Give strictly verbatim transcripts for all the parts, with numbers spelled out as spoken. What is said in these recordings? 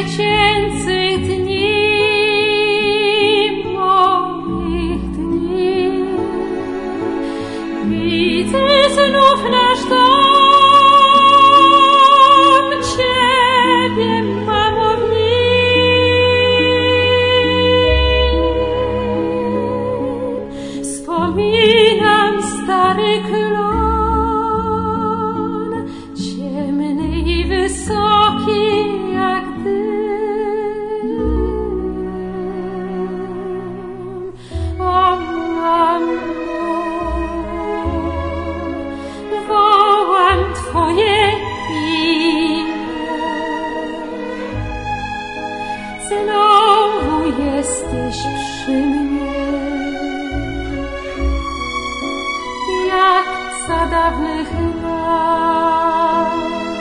dziecięcych dni, moich dni. Widzę znów nasz dom, Ciebie, mamo, w nim. Wspominam stary klon, ciemny i wysoki jak dym. O mamo, wołam Twoje imię. Znowu jesteś przy mnie, jak za dawnych lat.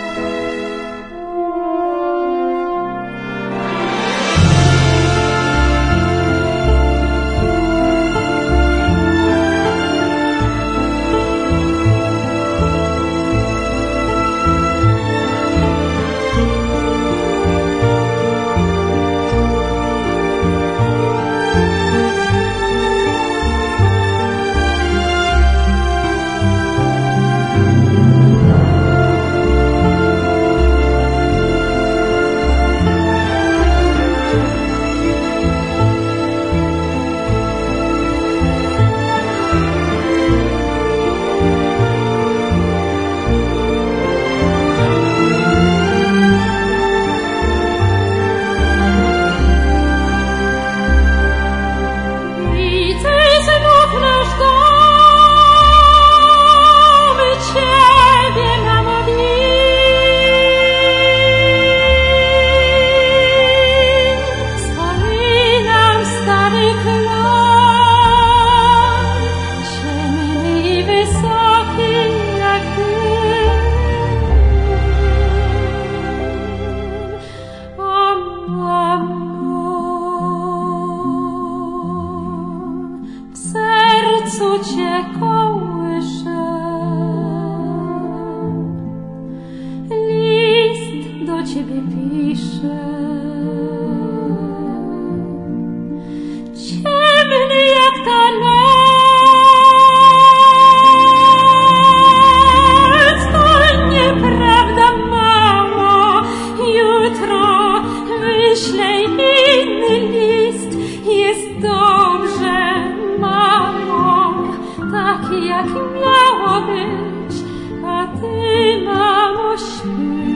Cię kołyszę, list do Ciebie piszę, ciemny jak ta noc. To nieprawda, mamo, jutro wyślę inny list. Jest dobrze, mamo, tak jak miało być, a Ty, mamo, śpi.